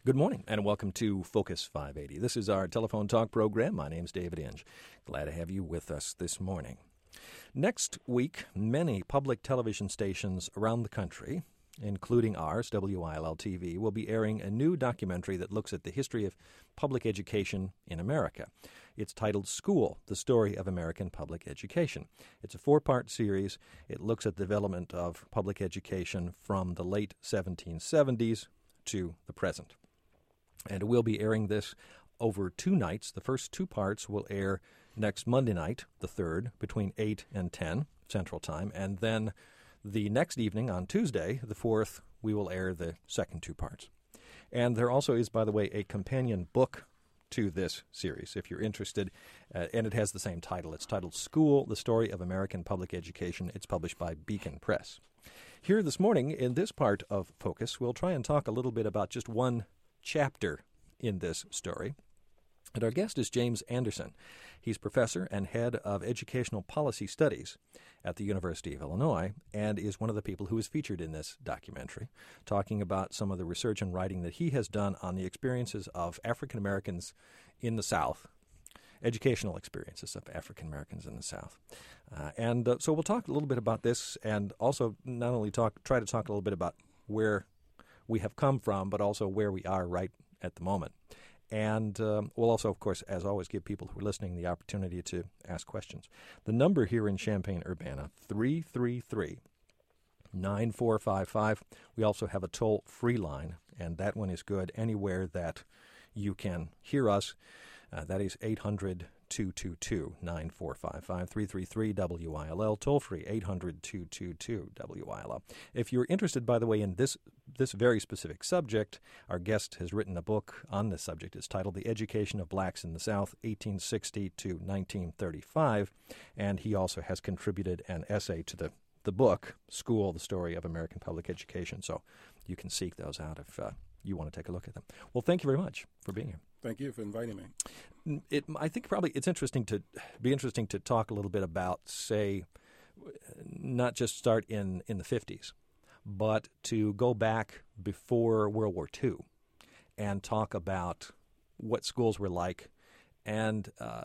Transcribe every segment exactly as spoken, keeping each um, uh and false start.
Good morning and welcome to Focus five eighty. This is our telephone talk program. My name's David Inge. Glad to have you with us this morning. Next week, many public television stations around the country, including ours, W I L L T V, will be airing a new documentary that looks at the history of public education in America. It's titled School, The Story of American Public Education. It's a four-part series. It looks at the development of public education from the late seventeen seventies to the present. And we'll be airing this over two nights. The first two parts will air next Monday night, the third, between eight and ten Central Time. And then the next evening on Tuesday, the fourth, we will air the second two parts. And there also is, by the way, a companion book to this series, if you're interested, uh, and it has the same title. It's titled School, The Story of American Public Education. It's published by Beacon Press. Here this morning, in this part of Focus, we'll try and talk a little bit about just one chapter in this story. And our guest is James Anderson. He's professor and head of educational policy studies at the University of Illinois and is one of the people who is featured in this documentary, talking about some of the research and writing that he has done on the experiences of African Americans in the South, educational experiences of African Americans in the South. Uh, and uh, so we'll talk a little bit about this and also not only talk, try to talk a little bit about where we have come from, but also where we are right at the moment. And um, we'll also, of course, as always, give people who are listening the opportunity to ask questions. The number here in Champaign-Urbana, three three three, nine four five five. We also have a toll-free line, and that one is good anywhere that you can hear us. Uh, that is eight hundred, two two two, nine four five five, three three three W I L L, toll-free, eight hundred, two two two, W I L L. If you're interested, by the way, in this this very specific subject, our guest has written a book on this subject. It's titled The Education of Blacks in the South, eighteen sixty to nineteen thirty-five, and he also has contributed an essay to the, the book, School, The Story of American Public Education. So you can seek those out if uh, you want to take a look at them. Well, thank you very much for being here. Thank you for inviting me. It, I think probably it's interesting to be interesting to talk a little bit about, say, not just start in, in the fifties, but to go back before World War Two and talk about what schools were like. And uh,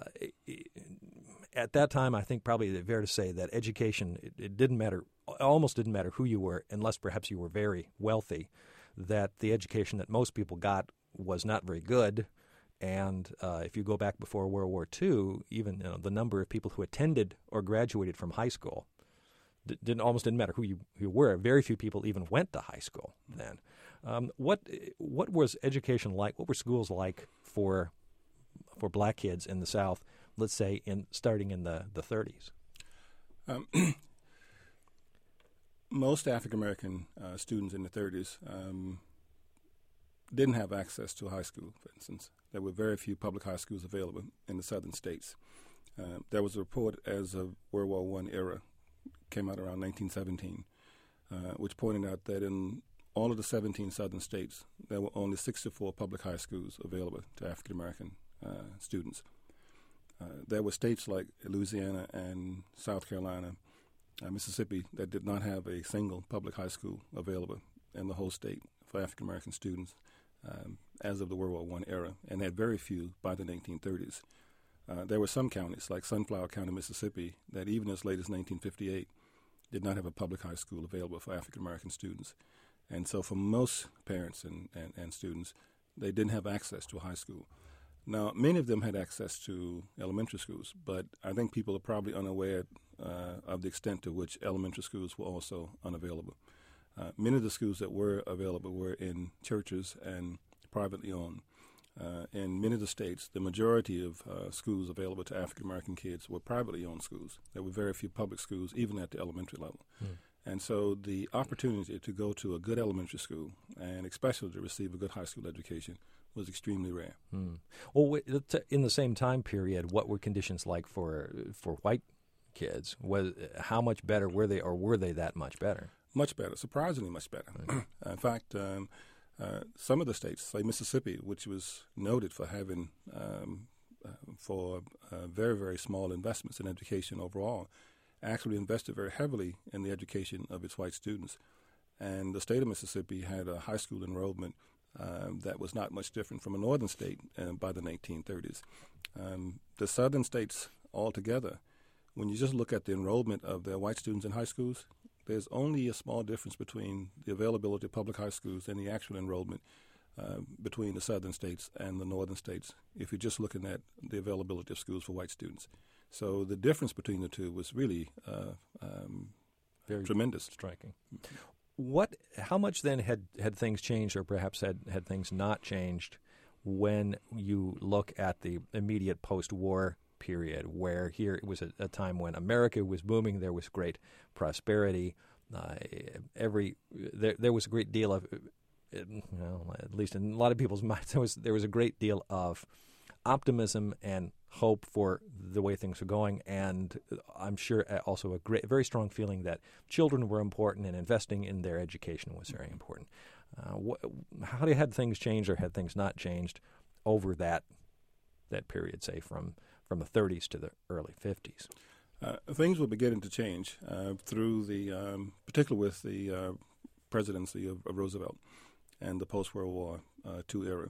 at that time, I think probably it's fair to say that education, it, it didn't matter, almost didn't matter who you were, unless perhaps you were very wealthy, that the education that most people got was not very good. And uh, if you go back before World War Two, even you know, the number of people who attended or graduated from high school d- didn't almost didn't matter who you, who you were. Very few people even went to high school then. Um, what what was education like? What were schools like for for black kids in the South? Let's say in starting in the the thirties. Um, most African American uh, students in the thirties um, didn't have access to high school, for instance. There were very few public high schools available in the southern states. Uh, there was a report as of World War One era, came out around nineteen seventeen, uh, which pointed out that in all of the seventeen southern states, there were only sixty-four public high schools available to African American uh, students. Uh, there were states like Louisiana and South Carolina, uh, Mississippi, that did not have a single public high school available in the whole state for African American students. Um, as of the World War One era, and had very few by the nineteen thirties. Uh, there were some counties, like Sunflower County, Mississippi, that even as late as nineteen fifty-eight did not have a public high school available for African-American students. And so for most parents and, and, and students, they didn't have access to a high school. Now, many of them had access to elementary schools, but I think people are probably unaware uh, of the extent to which elementary schools were also unavailable. Uh, many of the schools that were available were in churches and privately owned. Uh, in many of the states, the majority of uh, schools available to African-American kids were privately owned schools. There were very few public schools, even at the elementary level. Mm. And so the opportunity to go to a good elementary school, and especially to receive a good high school education, was extremely rare. Mm. Well, in the same time period, what were conditions like for for white kids? Was how much better were they, or were they that much better? Much better, surprisingly much better. Okay. In fact, um, uh, some of the states, like Mississippi, which was noted for having um, uh, for uh, very, very small investments in education overall, actually invested very heavily in the education of its white students. And the state of Mississippi had a high school enrollment um, that was not much different from a northern state uh, by the nineteen thirties. Um, the southern states altogether, when you just look at the enrollment of their white students in high schools, there's only a small difference between the availability of public high schools and the actual enrollment uh, between the southern states and the northern states, if you're just looking at the availability of schools for white students. So the difference between the two was really uh, um, very tremendous. Striking. What? How much then had, had things changed, or perhaps had, had things not changed, when you look at the immediate post-war period, where here it was a, a time when America was booming, there was great prosperity, uh, every there there was a great deal of, you know, at least in a lot of people's minds, there was there was a great deal of optimism and hope for the way things were going, and I'm sure also a great, very strong feeling that children were important and investing in their education was very important. Uh, wh- how had things changed, or had things not changed over that that period, say from from the thirties to the early fifties? Uh, things were beginning to change uh, through the, um, particularly with the uh, presidency of, of Roosevelt and the post-World War uh, Two era.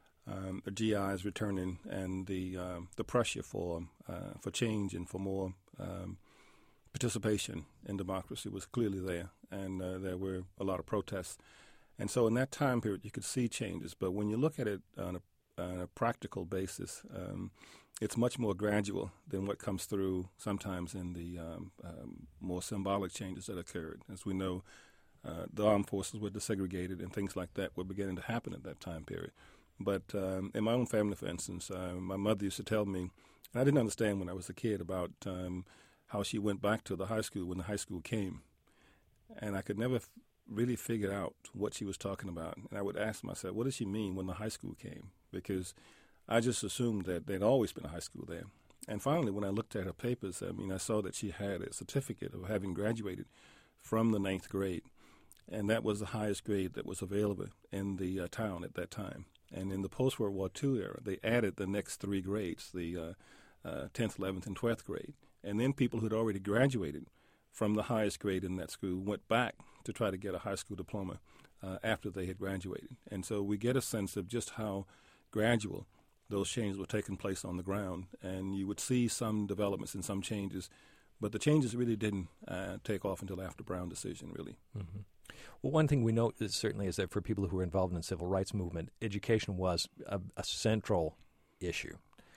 Um, the G Is returning, and the um, the pressure for uh, for change and for more um, participation in democracy was clearly there, and uh, there were a lot of protests. And so in that time period, you could see changes. But when you look at it on a, on a practical basis, um, it's much more gradual than what comes through sometimes in the um, um, more symbolic changes that occurred. As we know, uh, the armed forces were desegregated, and things like that were beginning to happen at that time period. But um, in my own family, for instance, uh, my mother used to tell me, and I didn't understand when I was a kid, about um, how she went back to the high school when the high school came. And I could never f- really figure out what she was talking about. And I would ask myself, what does she mean when the high school came? Because I just assumed that there'd always been a high school there. And finally, when I looked at her papers, I mean, I saw that she had a certificate of having graduated from the ninth grade. And that was the highest grade that was available in the uh, town at that time. And in the post-World War Two era, they added the next three grades, the uh, uh, tenth, eleventh, and twelfth grade. And then people who had already graduated from the highest grade in that school went back to try to get a high school diploma uh, after they had graduated. And so we get a sense of just how gradual those changes were taking place on the ground. And you would see some developments and some changes, but the changes really didn't uh, take off until after Brown decision, really. Mm-hmm. Well, one thing we know is certainly is that for people who were involved in the civil rights movement, education was a, a central issue.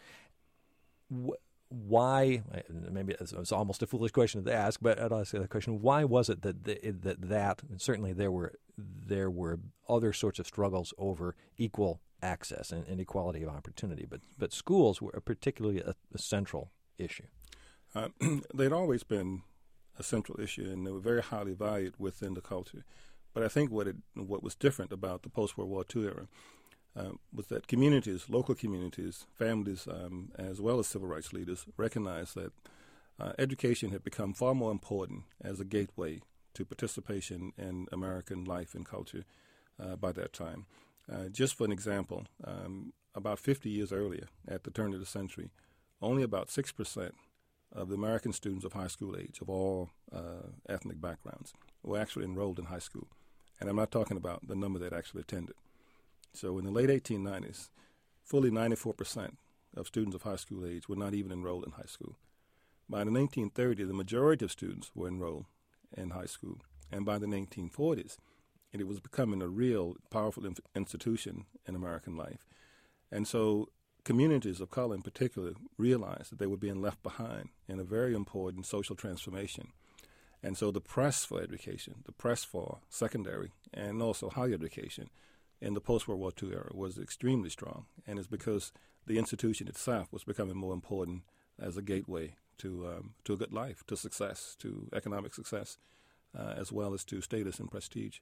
Why? Maybe it's almost a foolish question to ask, but I'll ask the question: why was it that the, that that and certainly there were there were other sorts of struggles over equal access and, and equality of opportunity, but but schools were particularly a, a central issue? Uh, they'd always been a central issue, and they were very highly valued within the culture. But I think what it, what was different about the post-World War Two era uh, was that communities, local communities, families, um, as well as civil rights leaders, recognized that uh, education had become far more important as a gateway to participation in American life and culture uh, by that time. Uh, just for an example, um, about fifty years earlier, at the turn of the century, only about six percent of the American students of high school age, of all uh, ethnic backgrounds, were actually enrolled in high school. And I'm not talking about the number that actually attended. So in the late eighteen nineties, fully ninety-four percent of students of high school age were not even enrolled in high school. By the nineteen thirties, the majority of students were enrolled in high school. And by the nineteen forties, it was becoming a real powerful inf- institution in American life. And so communities of color in particular realized that they were being left behind in a very important social transformation. And so the press for education, the press for secondary and also higher education in the post-World War Two era was extremely strong. And it's because the institution itself was becoming more important as a gateway to um, to a good life, to success, to economic success, uh, as well as to status and prestige.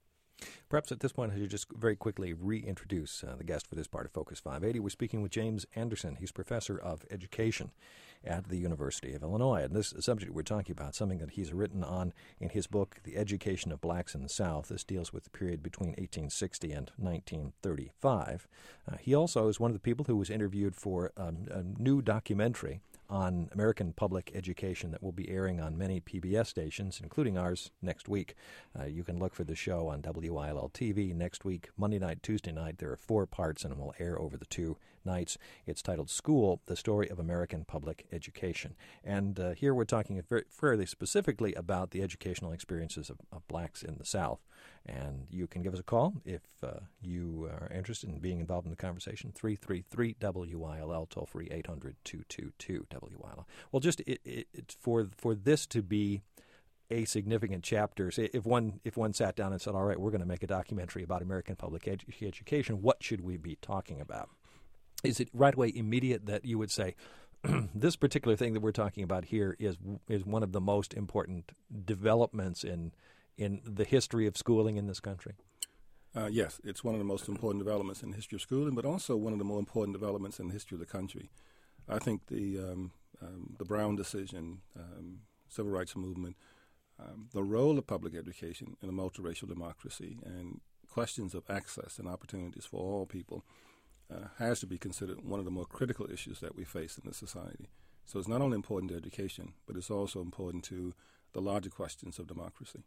Perhaps at this point, I should just very quickly reintroduce uh, the guest for this part of Focus five eighty. We're speaking with James Anderson. He's professor of education at the University of Illinois. And this subject we're talking about, something that he's written on in his book, The Education of Blacks in the South. This deals with the period between eighteen sixty and nineteen thirty-five. Uh, he also is one of the people who was interviewed for um, a new documentary on American public education that will be airing on many P B S stations, including ours, next week. Uh, you can look for the show on W I L L T V next week, Monday night, Tuesday night. There are four parts, and it will air over the two nights. It's titled School, The Story of American Public Education. And uh, here we're talking very, fairly specifically about the educational experiences of, of blacks in the South. And you can give us a call if uh, you are interested in being involved in the conversation, three three three W I L L, toll-free eight hundred, two two two, W I L L. Well, just it, it, it's for for this to be a significant chapter, say if one if one sat down and said, all right, we're going to make a documentary about American public edu- education, what should we be talking about? Is it right away immediate that you would say, this particular thing that we're talking about here is is one of the most important developments in in the history of schooling in this country? Uh, yes, it's one of the most important developments in the history of schooling, but also one of the more important developments in the history of the country. I think the um, um, the Brown decision, um, civil rights movement, um, the role of public education in a multiracial democracy, and questions of access and opportunities for all people uh, has to be considered one of the more critical issues that we face in this society. So it's not only important to education, but it's also important to the larger questions of democracy.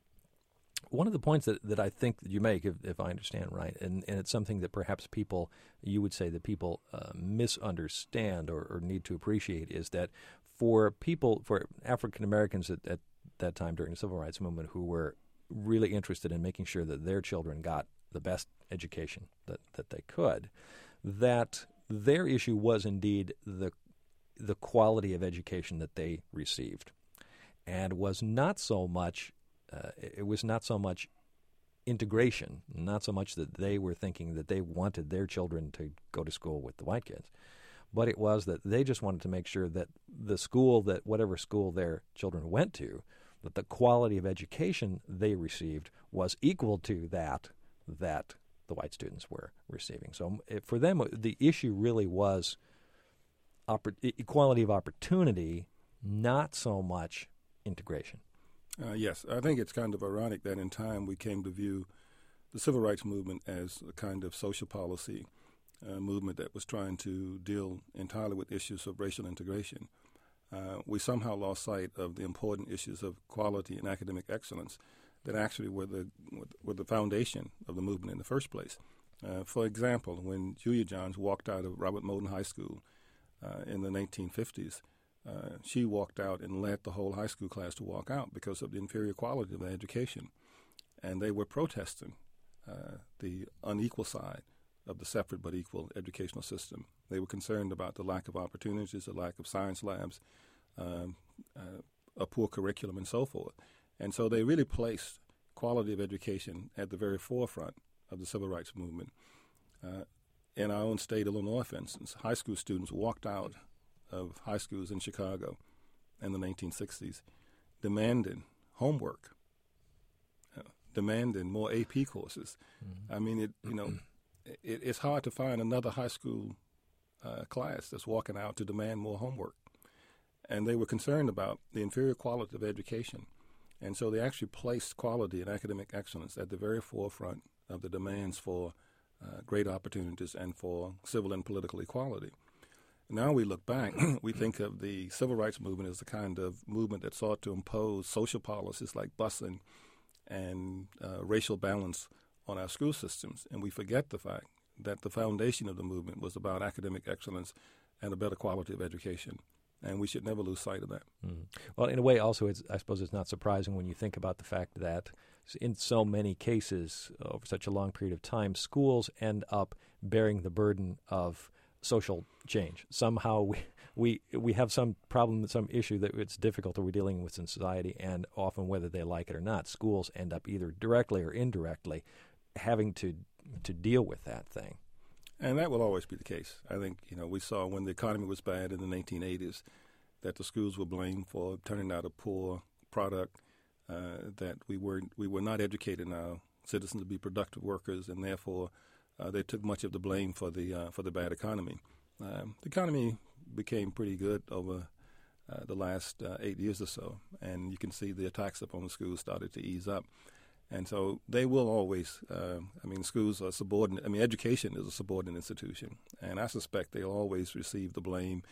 One of the points that, that I think that you make, if, if I understand right, and, and it's something that perhaps people, you would say that people uh, misunderstand or, or need to appreciate, is that for people, for African Americans at, at that time during the Civil Rights Movement who were really interested in making sure that their children got the best education that, that they could, that their issue was indeed the the quality of education that they received, and was not so much uh, it was not so much integration, not so much that they were thinking that they wanted their children to go to school with the white kids, but it was that they just wanted to make sure that the school, that whatever school their children went to, that the quality of education they received was equal to that that the white students were receiving. So it, for them, the issue really was oppor- equality of opportunity, not so much integration. Uh, yes, I think it's kind of ironic that in time we came to view the civil rights movement as a kind of social policy uh, movement that was trying to deal entirely with issues of racial integration. Uh, we somehow lost sight of the important issues of quality and academic excellence that actually were the were the foundation of the movement in the first place. Uh, for example, when Julia Johns walked out of Robert Moton High School uh, in the nineteen fifties, uh, she walked out and led the whole high school class to walk out because of the inferior quality of their education. And they were protesting uh, the unequal side of the separate but equal educational system. They were concerned about the lack of opportunities, the lack of science labs, um, uh, a poor curriculum, and so forth. And so they really placed quality of education at the very forefront of the civil rights movement. Uh, in our own state, Illinois, for instance, high school students walked out of high schools in Chicago in the nineteen sixties demanding homework, uh, demanding more A P courses. Mm-hmm. I mean, it you know, it, it's hard to find another high school uh, class that's walking out to demand more homework. And they were concerned about the inferior quality of education. And so they actually placed quality and academic excellence at the very forefront of the demands for uh, great opportunities and for civil and political equality. Now we look back, we think of the civil rights movement as a kind of movement that sought to impose social policies like busing and uh, racial balance on our school systems. And we forget the fact that the foundation of the movement was about academic excellence and a better quality of education. And we should never lose sight of that. Mm. Well, in a way, also, it's, I suppose it's not surprising when you think about the fact that in so many cases, over such a long period of time, schools end up bearing the burden of social change. Somehow we we, we have some problem, some issue that it's difficult that we're dealing with in society, and often whether they like it or not, schools end up either directly or indirectly having to to deal with that thing. And that will always be the case. I think, you know, we saw when the economy was bad in the nineteen eighties that the schools were blamed for turning out a poor product, uh, that we were we were not educating our citizens to be productive workers, and therefore uh, they took much of the blame for the uh, for the bad economy. Um, the economy became pretty good over uh, the last uh, eight years or so, and you can see the attacks upon the schools started to ease up. And so they will always, uh, I mean, schools are subordinate. I mean, education is a subordinate institution, and I suspect they'll always receive the blame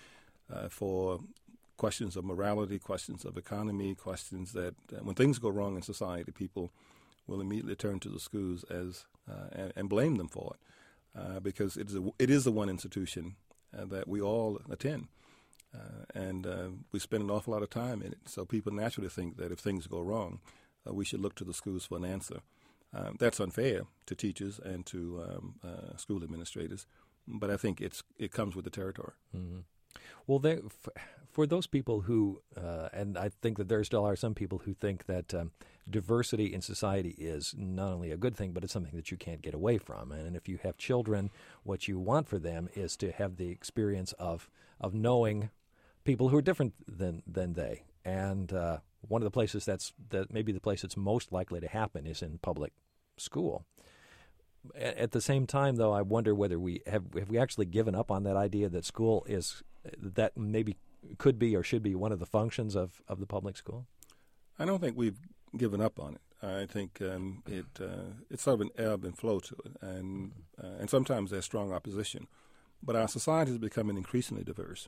uh, for questions of morality, questions of economy, questions that uh, when things go wrong in society, people will immediately turn to the schools as uh, and, and blame them for it, uh, because it is a, it is the one institution uh, that we all attend, uh, and uh, we spend an awful lot of time in it. So people naturally think that if things go wrong, uh, we should look to the schools for an answer. Um, that's unfair to teachers and to um, uh, school administrators, but I think it's it comes with the territory. Mm-hmm. Well, there, for those people who, uh, and I think that there still are some people who think that um, diversity in society is not only a good thing, but it's something that you can't get away from. And if you have children, what you want for them is to have the experience of of knowing people who are different than than they. And uh, one of the places that's that maybe the place that's most likely to happen is in public school. At the same time, though, I wonder whether we have have we actually given up on that idea that school is that maybe could be or should be one of the functions of, of the public school? I don't think we've given up on it. I think um, it uh, it's sort of an ebb and flow to it, and uh, and sometimes there's strong opposition. But our society is becoming increasingly diverse.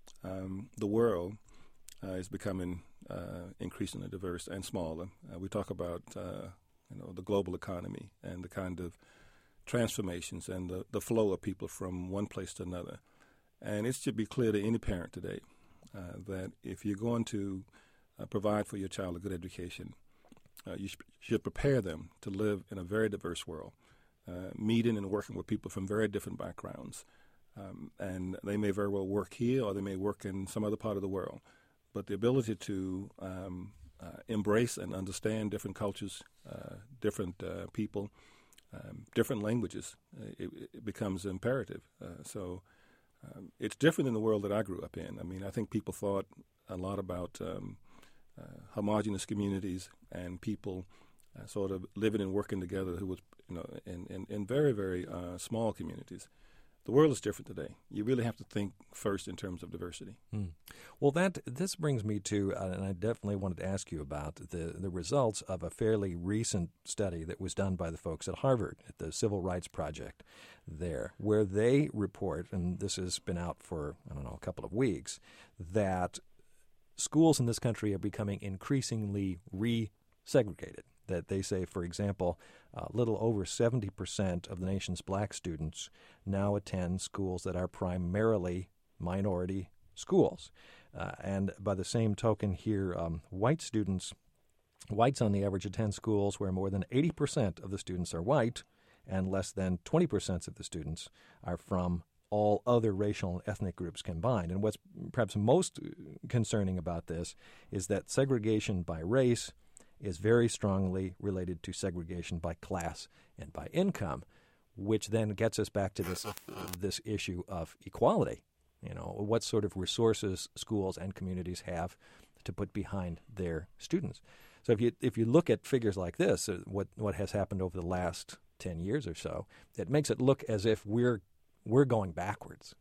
Um, the world uh, is becoming uh, increasingly diverse and smaller. Uh, we talk about uh, you know the global economy and the kind of transformations and the, the flow of people from one place to another. And it should be clear to any parent today uh, that if you're going to uh, provide for your child a good education, uh, you sh- should prepare them to live in a very diverse world, uh, meeting and working with people from very different backgrounds. Um, and they may very well work here or they may work in some other part of the world. But the ability to um, uh, embrace and understand different cultures, uh, different uh, people, Um, different languages, uh, it, it becomes imperative. Uh, so um, it's different in the world that I grew up in. I mean, I think people thought a lot about um, uh, homogenous communities and people uh, sort of living and working together who was, you know, in, in, in very, very uh, small communities. The world is different today. You really have to think first in terms of diversity. Mm. Well, that this brings me to, uh, and I definitely wanted to ask you about the, the results of a fairly recent study that was done by the folks at Harvard, at the Civil Rights Project there, where they report, and this has been out for, I don't know, a couple of weeks, that schools in this country are becoming increasingly re-segregated. That they say, for example, a little over seventy percent of the nation's black students now attend schools that are primarily minority schools. Uh, and by the same token here, um, white students, whites on the average attend schools where more than eighty percent of the students are white and less than twenty percent of the students are from all other racial and ethnic groups combined. And what's perhaps most concerning about this is that segregation by race is very strongly related to segregation by class and by income, which then gets us back to this uh, this issue of equality. You know, what sort of resources schools and communities have to put behind their students. So if you if you look at figures like this, uh, what what has happened over the last ten years or so, it makes it look as if we're we're going backwards.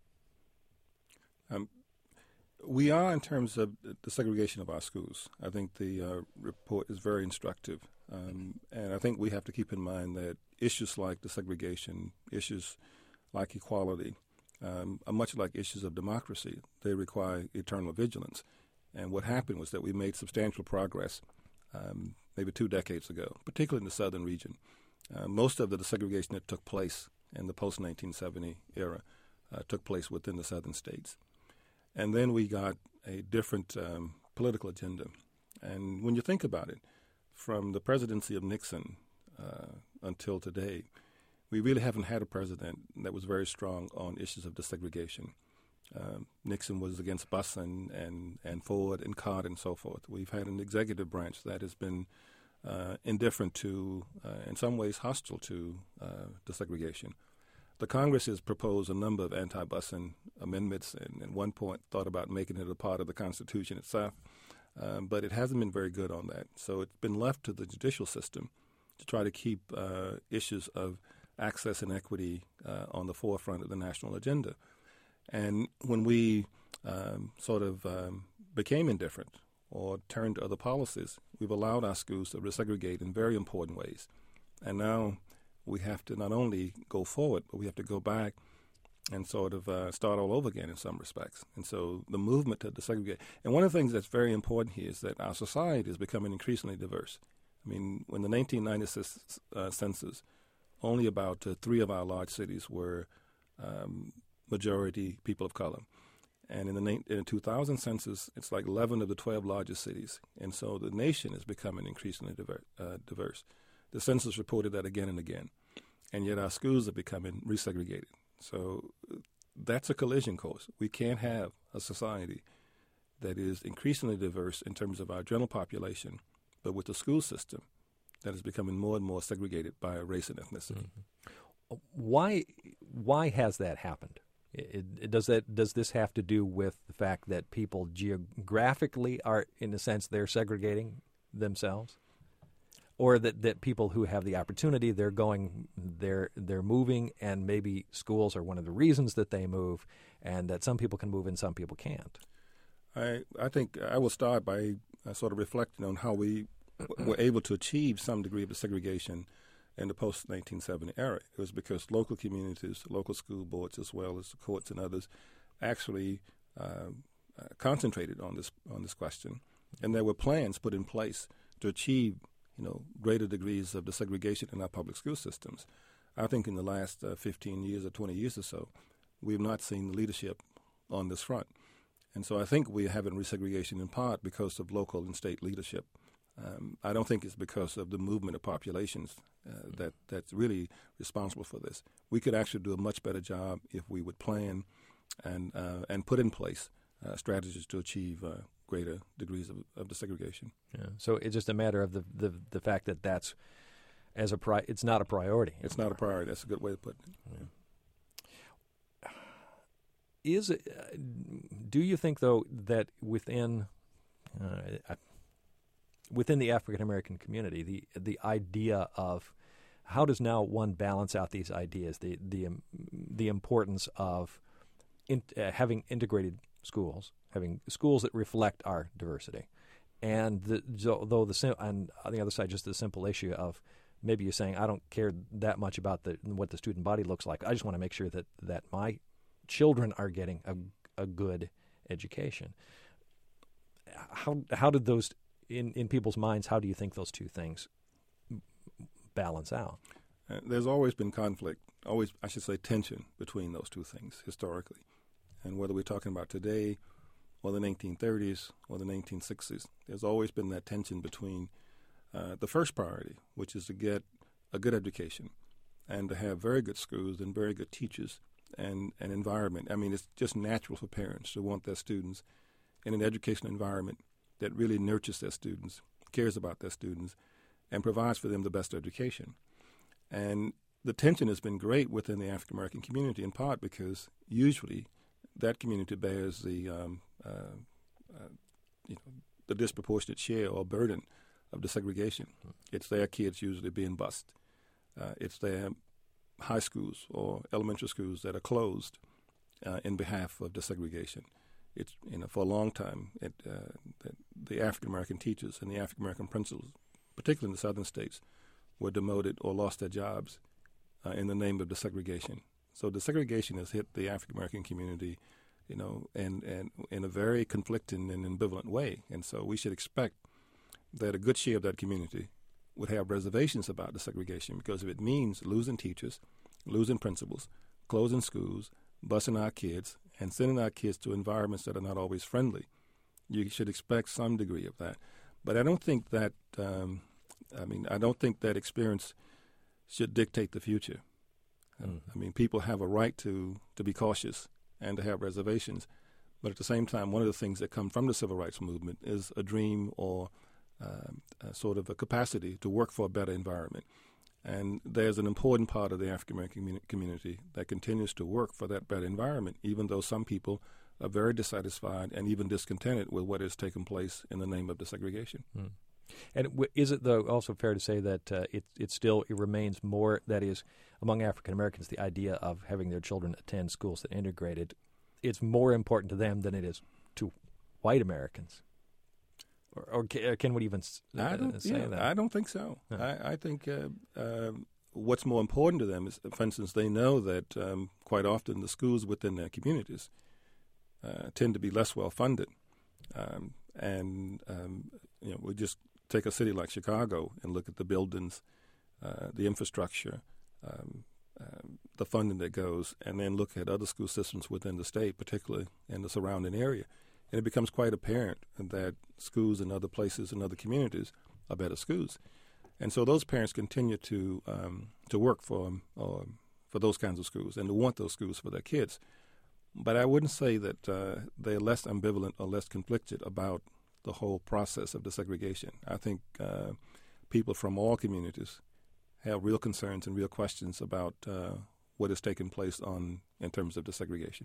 Um. We are in terms of the segregation of our schools. I think the uh, report is very instructive. Um, and I think we have to keep in mind that issues like the segregation, issues like equality, um, are much like issues of democracy. They require eternal vigilance. And what happened was that we made substantial progress um, maybe two decades ago, particularly in the southern region. Uh, most of the desegregation that took place in the post nineteen seventy era uh, took place within the southern states. And then we got a different um, political agenda. And when you think about it, from the presidency of Nixon uh, until today, we really haven't had a president that was very strong on issues of desegregation. Um, Nixon was against busing and, and Ford and Carter and so forth. We've had an executive branch that has been uh, indifferent to, uh, in some ways hostile to uh, desegregation. The Congress has proposed a number of anti-busing amendments and at one point thought about making it a part of the Constitution itself, um, but it hasn't been very good on that. So it's been left to the judicial system to try to keep uh, issues of access and equity uh, on the forefront of the national agenda. And when we um, sort of um, became indifferent or turned to other policies, we've allowed our schools to resegregate in very important ways. And now we have to not only go forward, but we have to go back and sort of uh, start all over again in some respects. And so the movement to desegregate. And one of the things that's very important here is that our society is becoming increasingly diverse. I mean, when the nineteen ninety-six uh, census, only about uh, three of our large cities were um, majority people of color. And in the, na- in the two thousand census, it's like eleven of the twelve largest cities. And so the nation is becoming increasingly diver- uh, diverse. The census reported that again and again. And yet our schools are becoming resegregated. So that's a collision course. We can't have a society that is increasingly diverse in terms of our general population, but with a school system that is becoming more and more segregated by race and ethnicity. Mm-hmm. Why why has that happened? It, it, does that does this have to do with the fact that people geographically are, in a sense, they're segregating themselves? Or that, that people who have the opportunity, they're going, they're they're moving, and maybe schools are one of the reasons that they move, and that some people can move and some people can't? I I think I will start by uh, sort of reflecting on how we w- were able to achieve some degree of segregation in the post nineteen seventy era. It was because local communities, local school boards, as well as the courts and others, actually uh, uh, concentrated on this on this question, and there were plans put in place to achieve, you know, greater degrees of desegregation in our public school systems. I think in the last uh, fifteen years or twenty years or so, we've not seen the leadership on this front. And so I think we're having resegregation in part because of local and state leadership. Um, I don't think it's because of the movement of populations uh, that that's really responsible for this. We could actually do a much better job if we would plan and uh, and put in place uh, strategies to achieve uh, greater degrees of, of desegregation. Yeah. So it's just a matter of the, the the fact that that's as a pri- it's not a priority. It's not a priority. That's a good way to put it. Yeah. Is it, uh, do you think, though, that within uh, within the African American community, the the idea of how does now one balance out these ideas, the the um, the importance of in, uh, having integrated schools, having schools that reflect our diversity, and the, though the and on the other side, just the simple issue of maybe you're saying I don't care that much about the what the student body looks like. I just want to make sure that that my children are getting a, a good education. How how did those in, in people's minds? How do you think those two things balance out? Uh, there's always been conflict, always I should say tension between those two things historically, and whether we're talking about today or the nineteen thirties or the nineteen sixties, there's always been that tension between uh, the first priority, which is to get a good education and to have very good schools and very good teachers and an environment. I mean, it's just natural for parents to want their students in an educational environment that really nurtures their students, cares about their students, and provides for them the best education. And the tension has been great within the African American community, in part because usually that community bears the um, uh, uh, you know, the disproportionate share or burden of desegregation. It's their kids usually being bused. Uh, it's their high schools or elementary schools that are closed uh, in behalf of desegregation. It's, you know, for a long time, it, uh, the, the African American teachers and the African American principals, particularly in the southern states, were demoted or lost their jobs uh, in the name of desegregation. So desegregation has hit the African American community, you know, and, and in a very conflicting and ambivalent way. And so we should expect that a good share of that community would have reservations about desegregation, because if it means losing teachers, losing principals, closing schools, busing our kids, and sending our kids to environments that are not always friendly, you should expect some degree of that. But I don't think that, um, I mean, I don't think that experience should dictate the future. Mm. I mean, people have a right to, to be cautious and to have reservations. But at the same time, one of the things that come from the civil rights movement is a dream or uh, a sort of a capacity to work for a better environment. And there's an important part of the African American community that continues to work for that better environment, even though some people are very dissatisfied and even discontented with what has taken place in the name of desegregation. Mm. And w- is it, though, also fair to say that uh, it, it still it remains more, that is, among African Americans, the idea of having their children attend schools that are integrated, it's more important to them than it is to white Americans? Or, or can, can we even uh, I don't, say yeah, that? I don't think so. Huh. I, I think uh, uh, what's more important to them is, for instance, they know that um, quite often the schools within their communities uh, tend to be less well funded. Um, and, um, you know, we just take a city like Chicago and look at the buildings, uh, the infrastructure, um, um, the funding that goes, and then look at other school systems within the state, particularly in the surrounding area. And it becomes quite apparent that schools in other places and other communities are better schools. And so those parents continue to um, to work for um, uh, for those kinds of schools and to want those schools for their kids. But I wouldn't say that uh, they're less ambivalent or less conflicted about the whole process of desegregation. I think uh, people from all communities have real concerns and real questions about uh, what is taking place on in terms of desegregation.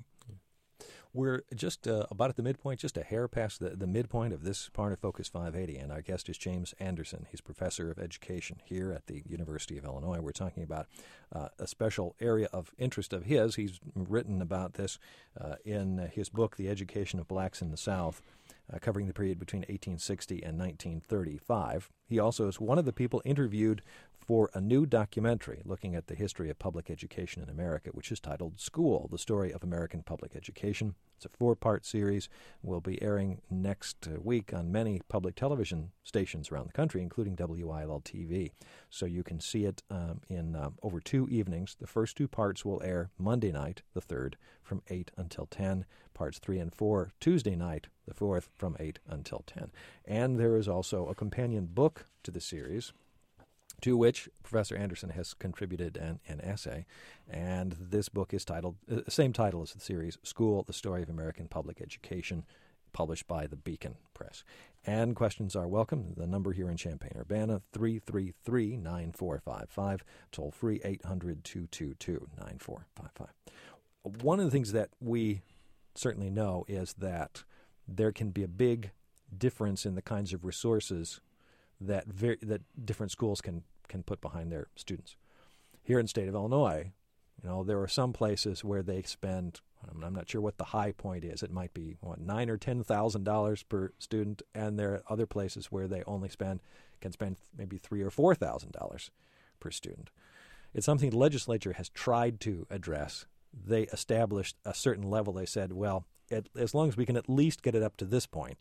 We're just uh, about at the midpoint, just a hair past the, the midpoint of this part of Focus five eighty, and our guest is James Anderson. He's professor of education here at the University of Illinois. We're talking about uh, a special area of interest of his. He's written about this uh, in his book, The Education of Blacks in the South, uh, covering the period between eighteen sixty and nineteen thirty-five. He also is one of the people interviewed for a new documentary looking at the history of public education in America, which is titled School, The Story of American Public Education. It's a four-part series. Will be airing next uh, week on many public television stations around the country, including W I L L T V. So you can see it um, in um, over two evenings. The first two parts will air Monday night, the third, from eight until ten. Parts three and four, Tuesday night, the fourth, from eight until ten. And there is also a companion book to the series, to which Professor Anderson has contributed an, an essay. And this book is titled, uh, same title as the series, School, The Story of American Public Education, published by the Beacon Press. And questions are welcome. The number here in Champaign-Urbana, three three three, nine four five five, toll free eight hundred, two two two, nine four five five. One of the things that we certainly know is that there can be a big difference in the kinds of resources that very, that different schools can, can put behind their students. Here in the state of Illinois, you know, there are some places where they spend, I'm not sure what the high point is. It might be what, nine or ten thousand dollars per student, and there are other places where they only spend can spend maybe three or four thousand dollars per student. It's something the legislature has tried to address. They established a certain level. They said, well, it, as long as we can at least get it up to this point,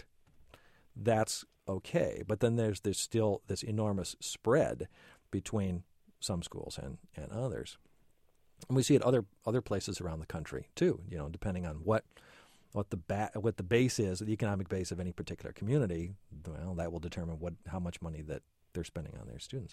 that's okay. But then there's there's still this enormous spread between some schools and, and others. And we see it other other places around the country too, you know, depending on what what the ba- what the base is, the economic base of any particular community, well, that will determine what how much money that they're spending on their students.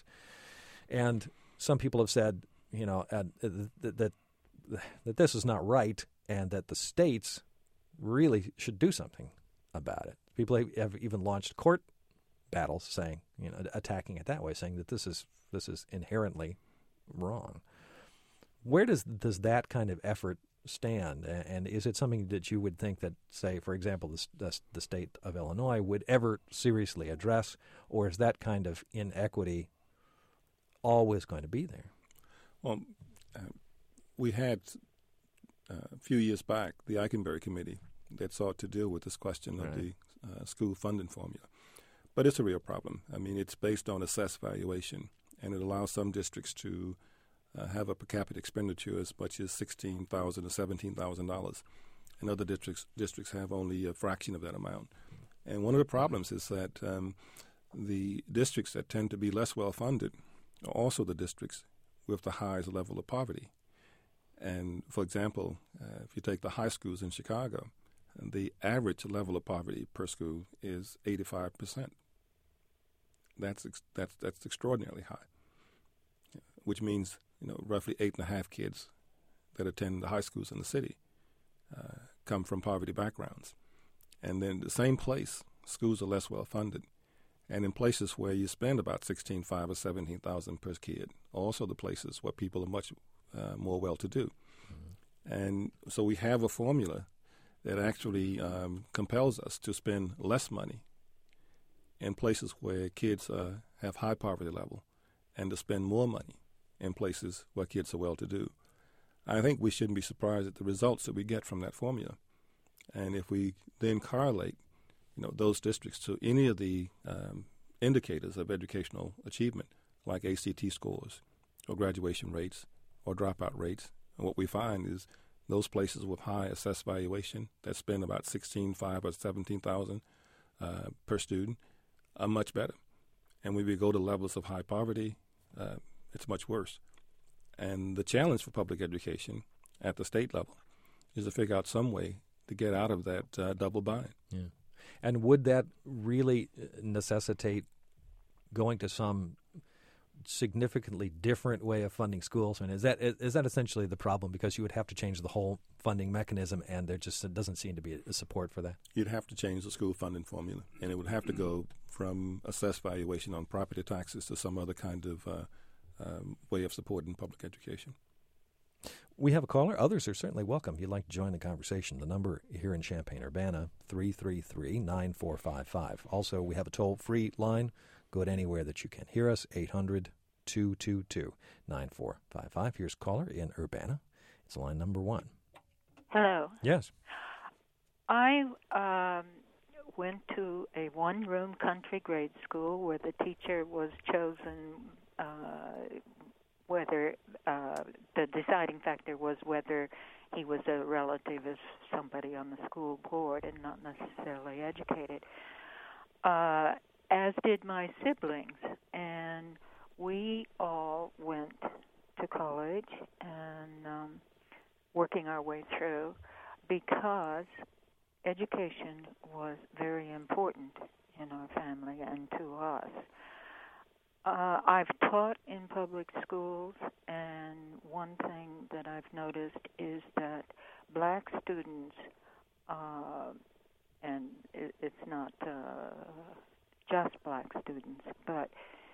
And some people have said, you know, uh, that, that that this is not right and that the states really should do something about it. People have even launched court battles saying, you know, attacking it that way, saying that this is this is inherently wrong. Where does does that kind of effort stand? And is it something that you would think that, say, for example, the, the, the state of Illinois would ever seriously address, or is that kind of inequity always going to be there? Well, uh, we had uh, a few years back the Eikenberry Committee that sought to deal with this question of right. the uh, school funding formula. But it's a real problem. I mean, it's based on assessed valuation, and it allows some districts to uh, have a per capita expenditure as much as sixteen thousand dollars or seventeen thousand dollars, and other districts districts have only a fraction of that amount. And one of the problems is that um, the districts that tend to be less well funded are also the districts with the highest level of poverty. And, for example, uh, if you take the high schools in Chicago, the average level of poverty per school is eighty-five percent. That's ex- that's that's extraordinarily high, which means, you know, roughly eight and a half kids that attend the high schools in the city uh, come from poverty backgrounds. And then the same place, schools are less well funded, and in places where you spend about sixteen five or seventeen thousand per kid, also the places where people are much uh, more well to do, mm-hmm. and so we have a formula that actually um, compels us to spend less money in places where kids uh, have high poverty level, and to spend more money in places where kids are well-to-do. I think we shouldn't be surprised at the results that we get from that formula. And if we then correlate, you know, those districts to any of the um, indicators of educational achievement, like A C T scores or graduation rates or dropout rates. And what we find is those places with high assessed valuation that spend about sixteen thousand five hundred dollars or seventeen thousand dollars uh, per student are much better. And when we go to levels of high poverty, uh, it's much worse. And the challenge for public education at the state level is to figure out some way to get out of that uh, double bind. Yeah. And would that really necessitate going to some significantly different way of funding schools? And is that is that essentially the problem? Because you would have to change the whole funding mechanism, and there just doesn't seem to be a support for that. You'd have to change the school funding formula, and it would have to go from assessed valuation on property taxes to some other kind of uh, um, way of supporting public education. We have a caller. Others are certainly welcome. If you'd like to join the conversation, the number here in Champaign-Urbana, three three three, nine four five five. Also, we have a toll-free line. Good anywhere that you can hear us, eight hundred, two two two, nine four five five. Here's a caller in Urbana. It's line number one. Hello. Yes. I um, went to a one-room country grade school where the teacher was chosen uh, whether uh, the deciding factor was whether he was a relative of somebody on the school board and not necessarily educated, uh, as did my siblings. And we all went to college and um, working our way through because education was very important in our family and to us. Uh, I've taught in public schools, and one thing that I've noticed is that black students, uh, and it, it's not uh, just black students, but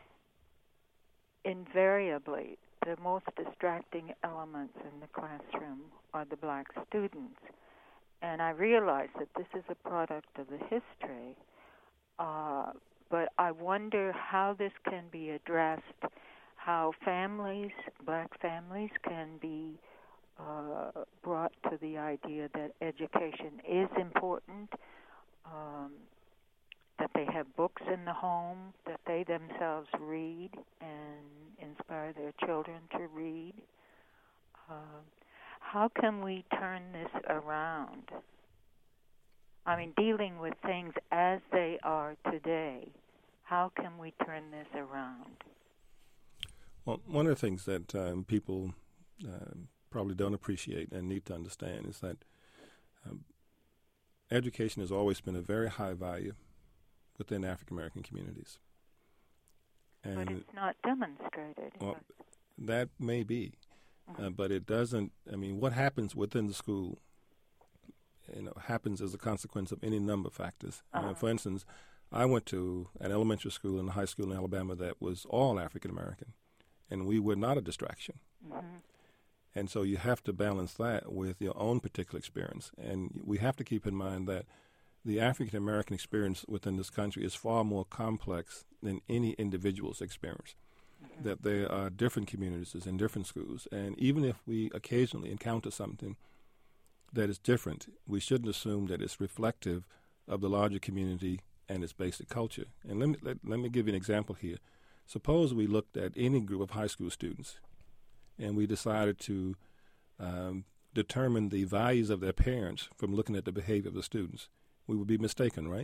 invariably the most distracting elements in the classroom are the black students. And I realize that this is a product of the history, uh, but I wonder how this can be addressed, how families, black families, can be uh, brought to the idea that education is important, um, that they have books in the home, that they themselves read and inspire their children to read. Uh, how can we turn this around? I mean, dealing with things as they are today, how can we turn this around? Well, one of the things that um, people uh, probably don't appreciate and need to understand is that um, education has always been a very high value within African American communities. And but it's not demonstrated. Well, that may be, mm-hmm. uh, but it doesn't. I mean, what happens within the school, you know, happens as a consequence of any number of factors. Uh-huh. Uh, for instance, I went to an elementary school and a high school in Alabama that was all African American, and we were not a distraction. Mm-hmm. And so you have to balance that with your own particular experience, and we have to keep in mind that the African American experience within this country is far more complex than any individual's experience. Mm-hmm. That there are different communities in different schools, and even if we occasionally encounter something that is different, we shouldn't assume that it's reflective of the larger community and its basic culture. And let me let, let me give you an example here. Suppose we looked at any group of high school students, and we decided to um, determine the values of their parents from looking at the behavior of the students. We would be mistaken, right?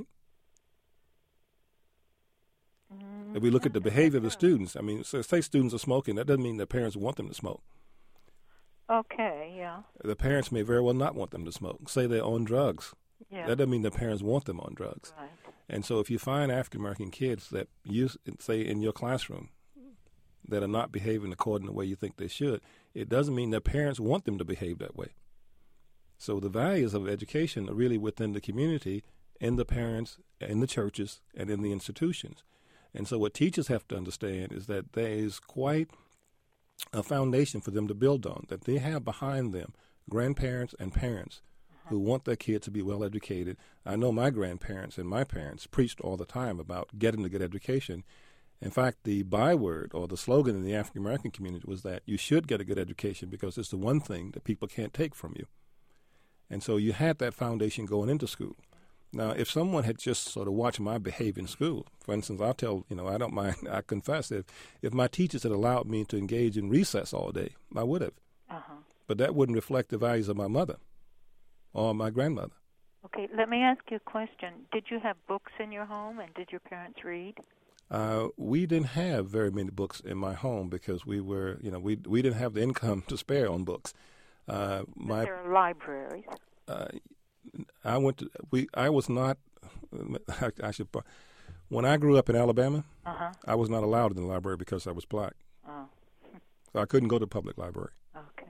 Mm-hmm. If we look at the behavior of the students, I mean, so say students are smoking, that doesn't mean their parents want them to smoke. Okay, yeah. The parents may very well not want them to smoke. Say they're on drugs. Yeah. That doesn't mean their parents want them on drugs. Right. And so if you find African-American kids that you, say, in your classroom that are not behaving according to the way you think they should, it doesn't mean their parents want them to behave that way. So the values of education are really within the community, in the parents, in the churches, and in the institutions. And so what teachers have to understand is that there is quite a foundation for them to build on, that they have behind them grandparents and parents uh-huh. who want their kids to be well educated. I know my grandparents and my parents preached all the time about getting a good education. In fact, the byword or the slogan in the African American community was that you should get a good education because it's the one thing that people can't take from you. And so you had that foundation going into school. Now, if someone had just sort of watched my behavior in school, for instance, I'll tell, you know, I don't mind, I confess, if, if my teachers had allowed me to engage in recess all day, I would have. Uh-huh. But that wouldn't reflect the values of my mother or my grandmother. Okay, let me ask you a question. Did you have books in your home, and did your parents read? Uh, we didn't have very many books in my home because we were, you know, we we didn't have the income to spare on books. Uh, my, there are libraries. Uh, I went to, we, I was not, I, I should, when I grew up in Alabama, uh-huh. I was not allowed in the library because I was black. Oh. So I couldn't go to the public library. Okay.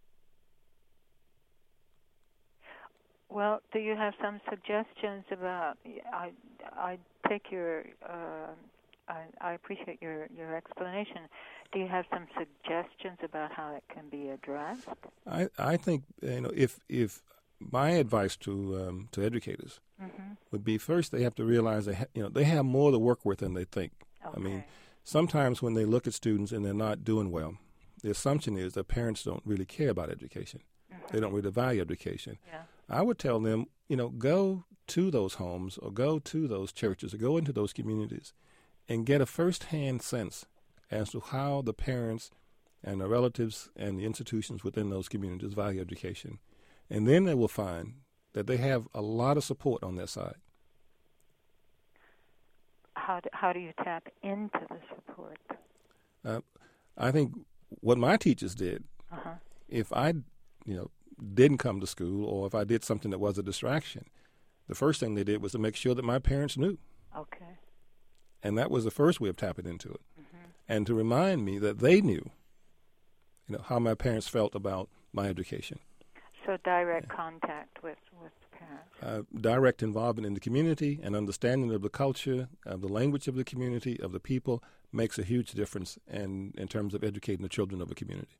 Well, do you have some suggestions about, I, I take your, uh, I, I appreciate your, your explanation. Do you have some suggestions about how it can be addressed? I, I think, you know, if, if, my advice to um, to educators mm-hmm. would be first they have to realize they ha- you know they have more to work with than they think. Okay. I mean, sometimes when they look at students and they're not doing well, the assumption is that parents don't really care about education. Mm-hmm. They don't really value education. Yeah. I would tell them, you know, go to those homes or go to those churches or go into those communities and get a first-hand sense as to how the parents and the relatives and the institutions within those communities value education. And then they will find that they have a lot of support on their side. How do, how do you tap into the support? Uh, I think what my teachers did, uh-huh. if I, you know, didn't come to school or if I did something that was a distraction, the first thing they did was to make sure that my parents knew. Okay. And that was the first way of tapping into it. Mm-hmm. And to remind me that they knew, you know, how my parents felt about my education. So direct yeah. contact with, with parents. Uh, direct involvement in the community and understanding of the culture, of the language of the community, of the people, makes a huge difference in, in terms of educating the children of a community.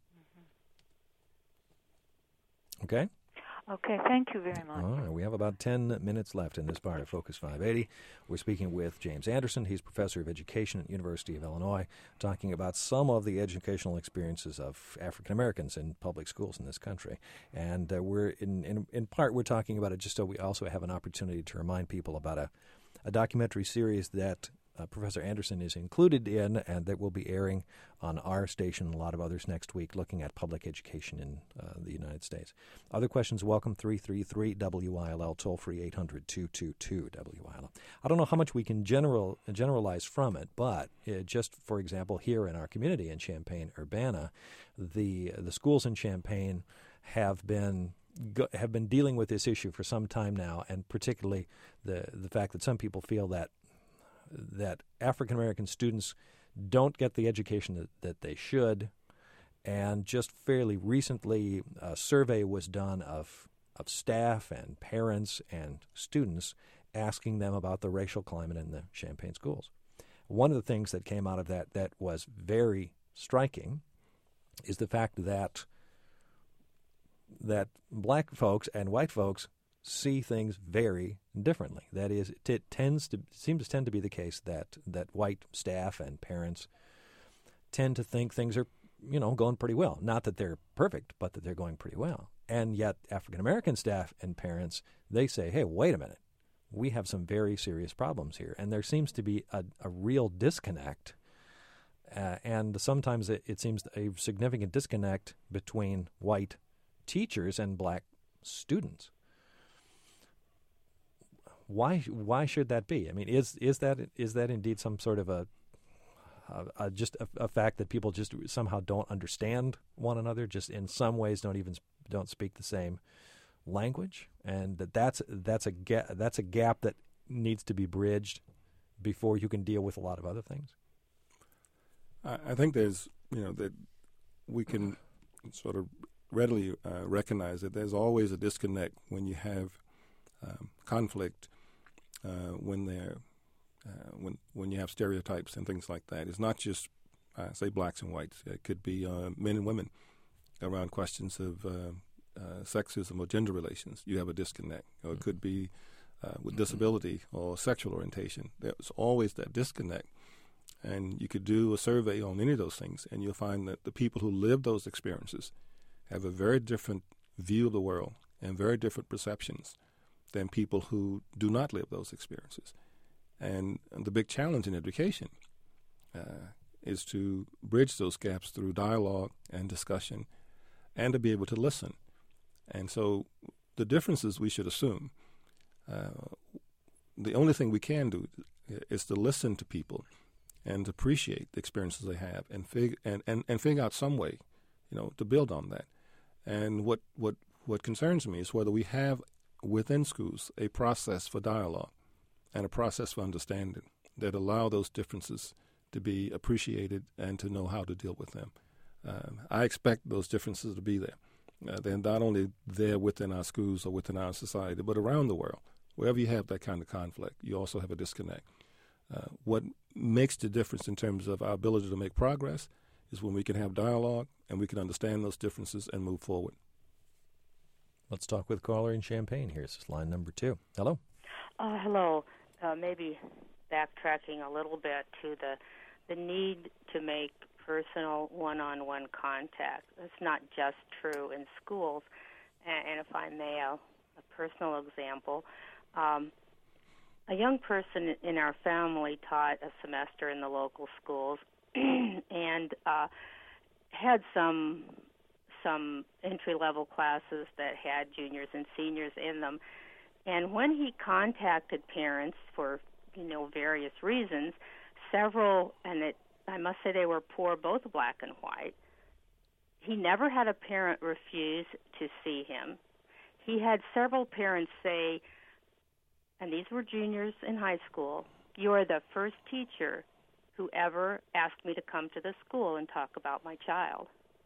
Mm-hmm. Okay. Okay, thank you very much. All right, we have about ten minutes left in this part of Focus five eighty. We're speaking with James Anderson. He's professor of education at the University of Illinois, talking about some of the educational experiences of African Americans in public schools in this country. And uh, we're in, in in part we're talking about it just so we also have an opportunity to remind people about a, a documentary series that Uh, Professor Anderson is included in, and that will be airing on our station and a lot of others next week, looking at public education in uh, the United States. Other questions, welcome, three three three W I L L, toll-free eight hundred two two two W I L L. I don't know how much we can general generalize from it, but uh, just, for example, here in our community in Champaign-Urbana, the the schools in Champaign have been go, have been dealing with this issue for some time now, and particularly the the fact that some people feel that that African-American students don't get the education that, that they should. And just fairly recently, a survey was done of, of staff and parents and students asking them about the racial climate in the Champaign schools. One of the things that came out of that that was very striking is the fact that that black folks and white folks see things very differently. That is, it tends to seems to tend to be the case that that white staff and parents tend to think things are, you know, going pretty well. Not that they're perfect, but that they're going pretty well. And yet, African American staff and parents, they say, "Hey, wait a minute, we have some very serious problems here," and there seems to be a, a real disconnect. Uh, and sometimes it, it seems a significant disconnect between white teachers and black students. Why why should that be? I mean, is is that is that indeed some sort of a, a, a just a, a fact that people just somehow don't understand one another, just in some ways don't even don't speak the same language, and that that's that's a ga- that's a gap that needs to be bridged before you can deal with a lot of other things? I, I think there's you know that we can sort of readily uh, recognize that there's always a disconnect when you have um, conflict. Uh, when they're uh, when when you have stereotypes and things like that, it's not just uh, say blacks and whites. It could be uh, men and women around questions of uh, uh, sexism or gender relations. You have a disconnect, or it could be uh, with disability or sexual orientation. There's always that disconnect, and you could do a survey on any of those things, and you'll find that the people who live those experiences have a very different view of the world and very different perceptions than people who do not live those experiences. And, and the big challenge in education uh, is to bridge those gaps through dialogue and discussion and to be able to listen. And so the differences we should assume. Uh, the only thing we can do is to listen to people and to appreciate the experiences they have and, fig- and, and, and figure out some way, you know, to build on that. And what, what, what concerns me is whether we have within schools a process for dialogue and a process for understanding that allow those differences to be appreciated and to know how to deal with them. Um, I expect those differences to be there. Uh, they're not only there within our schools or within our society, but around the world. Wherever you have that kind of conflict, you also have a disconnect. Uh, what makes the difference in terms of our ability to make progress is when we can have dialogue and we can understand those differences and move forward. Let's talk with caller in Champaign. Here's line number two. Hello. Uh, hello. Uh, maybe backtracking a little bit to the the need to make personal one-on-one contact. It's not just true in schools. And, and if I may, a, a personal example, um, a young person in our family taught a semester in the local schools and uh, had some some entry-level classes that had juniors and seniors in them. And when he contacted parents for, you know, various reasons, several, and it, I must say they were poor, both black and white, he never had a parent refuse to see him. He had several parents say, and these were juniors in high school, "You are the first teacher who ever asked me to come to the school and talk about my child."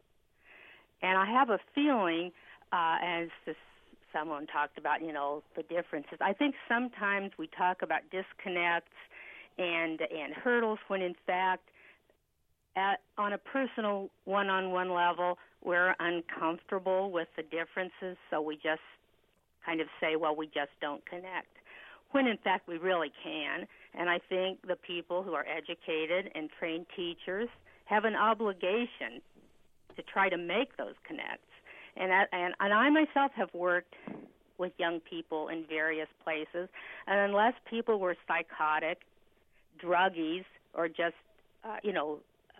And I have a feeling, uh, as this, someone talked about, you know, the differences, I think sometimes we talk about disconnects and and hurdles when, in fact, at, on a personal one-on-one level, we're uncomfortable with the differences, so we just kind of say, well, we just don't connect, when, in fact, we really can. And I think the people who are educated and trained teachers have an obligation to try to make those connects. And, I, and, and I myself have worked with young people in various places, and unless people were psychotic, druggies, or just, uh, you know,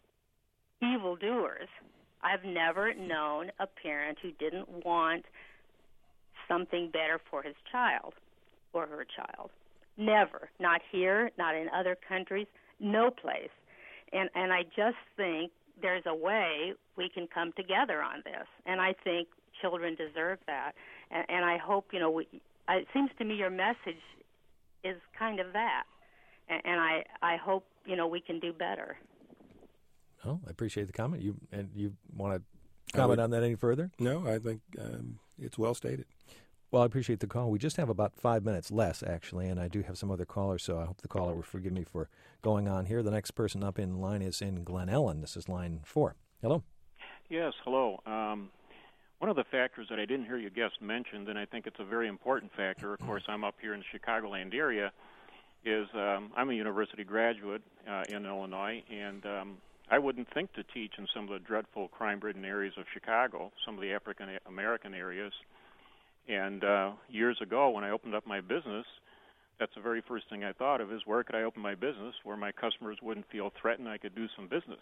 evildoers, I've never known a parent who didn't want something better for his child or her child. Never. Not here, not in other countries, no place. And, and I just think there's a way we can come together on this, and I think children deserve that. And, and I hope, you know, we, it seems to me your message is kind of that, and, and I, I hope, you know, we can do better. Oh, I appreciate the comment. You and you want to comment on that any further? No, I think um, it's well stated. Well, I appreciate the call. We just have about five minutes less, actually, and I do have some other callers, so I hope the caller will forgive me for going on here. The next person up in line is in Glen Ellen. This is line four. Hello. Yes, hello. Um, one of the factors that I didn't hear your guest mentioned, and I think it's a very important factor, of course, I'm up here in the Chicagoland area, is um, I'm a university graduate uh, in Illinois, and um, I wouldn't think to teach in some of the dreadful crime-ridden areas of Chicago, some of the African-American areas. And uh, years ago, when I opened up my business, that's the very first thing I thought of is where could I open my business where my customers wouldn't feel threatened, I could do some business.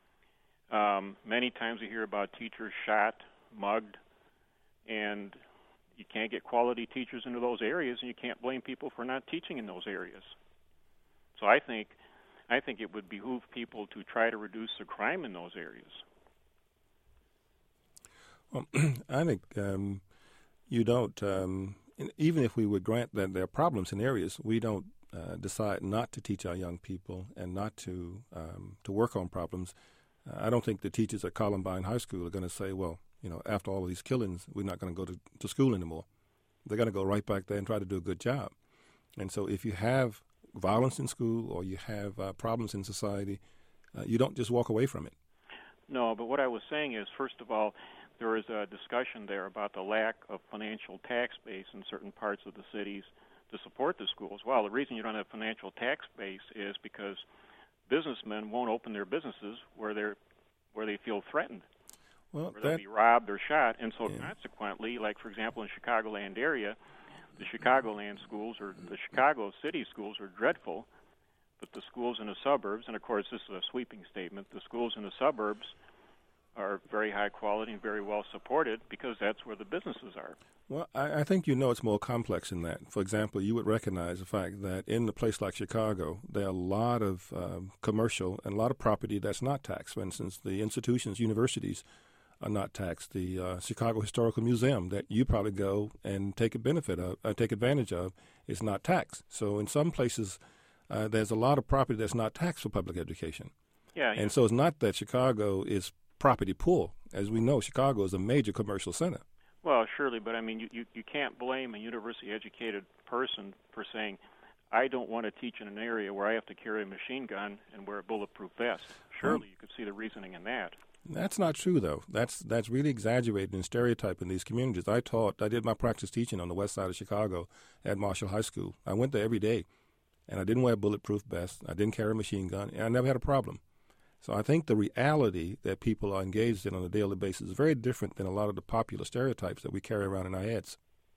Um, many times you hear about teachers shot, mugged, and you can't get quality teachers into those areas, and you can't blame people for not teaching in those areas. So I think, I think it would behoove people to try to reduce the crime in those areas. Well, I think um, you don't, um, even if we would grant that there are problems in areas, we don't uh, decide not to teach our young people and not to um, to work on problems. Uh, I don't think the teachers at Columbine High School are going to say, well, you know, after all of these killings, we're not going to go to, to school anymore. They're going to go right back there and try to do a good job. And so if you have violence in school or you have uh, problems in society, uh, you don't just walk away from it. No, but what I was saying is, first of all, there is a discussion there about the lack of financial tax base in certain parts of the cities to support the schools. Well, the reason you don't have financial tax base is because businessmen won't open their businesses where they're where they feel threatened, well, where that, they'll be robbed or shot. And so yeah. consequently, like, for example, in Chicagoland area, the Chicagoland schools or the Chicago city schools are dreadful, but the schools in the suburbs, and of course this is a sweeping statement, the schools in the suburbs are very high quality and very well supported because that's where the businesses are. Well, I, I think you know it's more complex than that. For example, you would recognize the fact that in a place like Chicago, there are a lot of um, commercial and a lot of property that's not taxed. For instance, the institutions, universities are not taxed. The uh, Chicago Historical Museum that you probably go and take a benefit of, uh, take advantage of, is not taxed. So in some places, uh, there's a lot of property that's not taxed for public education. Yeah, and yeah. so it's not that Chicago is property poor. As we know, Chicago is a major commercial center. Well, surely, but I mean, you, you, you can't blame a university-educated person for saying, I don't want to teach in an area where I have to carry a machine gun and wear a bulletproof vest. Surely Well, you could see the reasoning in that. That's not true, though. That's that's really exaggerated and stereotyping these communities. I taught, I did my practice teaching on the west side of Chicago at Marshall High School. I went there every day, and I didn't wear a bulletproof vest. I didn't carry a machine gun, and I never had a problem. So I think the reality that people are engaged in on a daily basis is very different than a lot of the popular stereotypes that we carry around in our heads.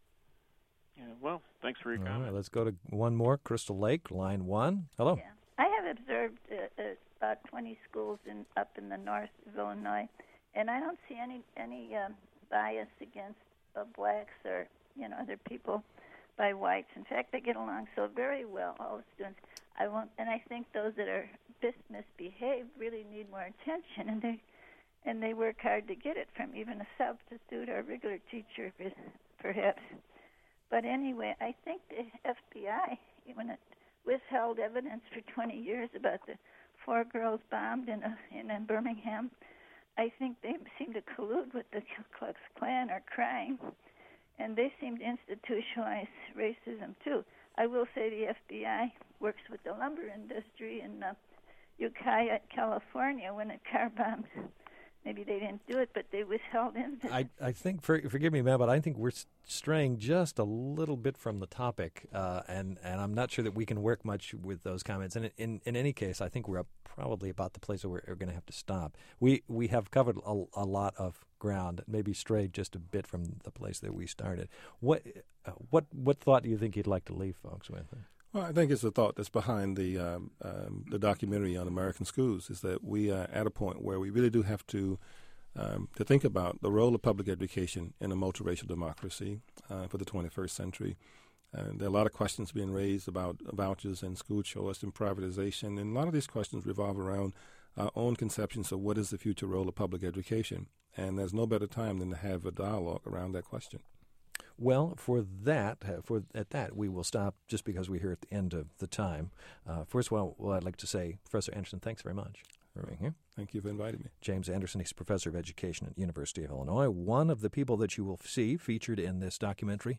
Yeah, well, thanks for your All comment. right, let's go to one more. Crystal Lake, line one. Hello. Yeah. I have observed uh, uh, about twenty schools in up in the north of Illinois, and I don't see any any um, bias against uh, blacks or you know other people by whites. In fact, they get along so very well, all the students. I want, and I think those that are mis- misbehaved really need more attention, and they and they work hard to get it from even a substitute or a regular teacher, perhaps. But anyway, I think the F B I, when it withheld evidence for twenty years about the four girls bombed in a, in a Birmingham, I think they seem to collude with the Ku Klux Klan or crime, and they seem to institutionalize racism too. I will say the F B I works with the lumber industry in uh, Ukiah, California, when a car bombed. Maybe they didn't do it, but they withheld evidence. I, I think, for, forgive me, ma'am, but I think we're straying just a little bit from the topic, uh, and, and I'm not sure that we can work much with those comments. And in, in any case, I think we're probably about the place where we're going to have to stop. We we have covered a, a lot of ground, maybe strayed just a bit from the place that we started. What uh, what what thought do you think you'd like to leave folks with? Well, I think it's the thought that's behind the um, um, the documentary on American schools, is that we are at a point where we really do have to um, to think about the role of public education in a multiracial democracy uh, for the twenty-first century. Uh, there are a lot of questions being raised about vouchers and school choice and privatization, and a lot of these questions revolve around our own conceptions of what is the future role of public education. And there's no better time than to have a dialogue around that question. Well, for that, uh, for at that, we will stop just because we're here at the end of the time. Uh, first of all, well, I'd like to say, Professor Anderson, thanks very much for being here. Thank you for inviting me. James Anderson, he's professor of education at the University of Illinois, one of the people that you will see featured in this documentary.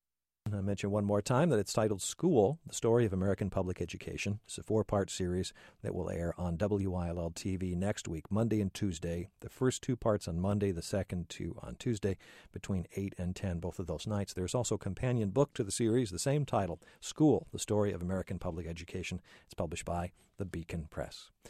I mention one more time that it's titled School, The Story of American Public Education. It's a four-part series that will air on W I L L T V next week, Monday and Tuesday. The first two parts on Monday, the second two on Tuesday, between eight and ten, both of those nights. There's also a companion book to the series, the same title, School, The Story of American Public Education. It's published by the Beacon Press.